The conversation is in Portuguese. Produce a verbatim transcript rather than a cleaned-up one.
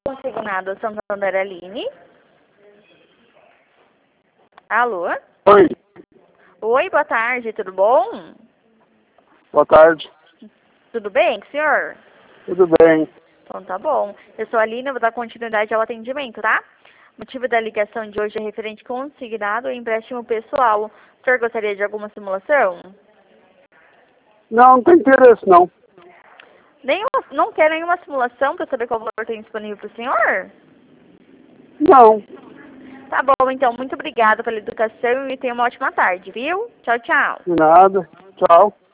Consignado Santander Aline. Alô? Oi, Oi, boa tarde, tudo bom? boa tarde. Tudo bem, senhor? Tudo bem? Então tá bom. Eu sou a Aline, eu vou dar continuidade ao atendimento, tá? O motivo da ligação de hoje é referente consignado e empréstimo pessoal. O senhor gostaria de alguma simulação? Não, não tem interesse não. Nenhuma, não quer nenhuma simulação para saber qual valor tem disponível para o senhor? Não, Tá bom, então. Muito obrigada pela educação e tenha uma ótima tarde, viu? Tchau, tchau. de nada. Tchau.